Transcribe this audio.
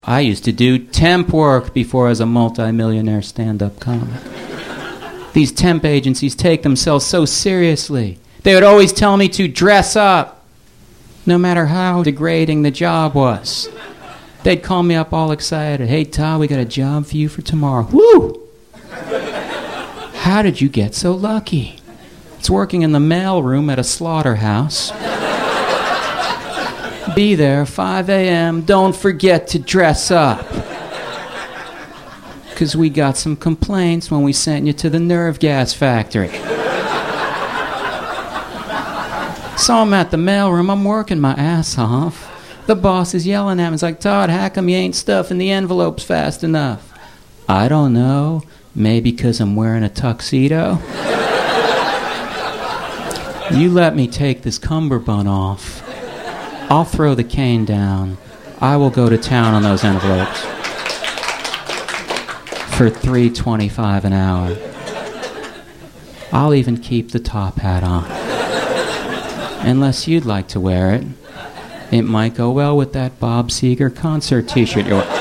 I used to do temp work before I was a multi-millionaire stand-up comic. These temp agencies take themselves so seriously. They would always tell me to dress up, no matter how degrading the job was. They'd call me up all excited. Hey, Todd, we got a job for you for tomorrow. Woo! How did you get so lucky? It's working in the mail room at a slaughterhouse. Be there, 5 a.m. Don't forget to dress up. Because we got some complaints when we sent you to the nerve gas factory. So I'm at the mailroom. I'm working my ass off. The boss is yelling at me. He's like, Todd, how come you ain't stuffing the envelopes fast enough? I don't know. Maybe because I'm wearing a tuxedo? You let me take this cummerbund off. I'll throw the cane down. I will go to town on those envelopes. For $3.25 an hour. I'll even keep the top hat on. Unless you'd like to wear it. It might go well with that Bob Seger concert t-shirt you're wearing.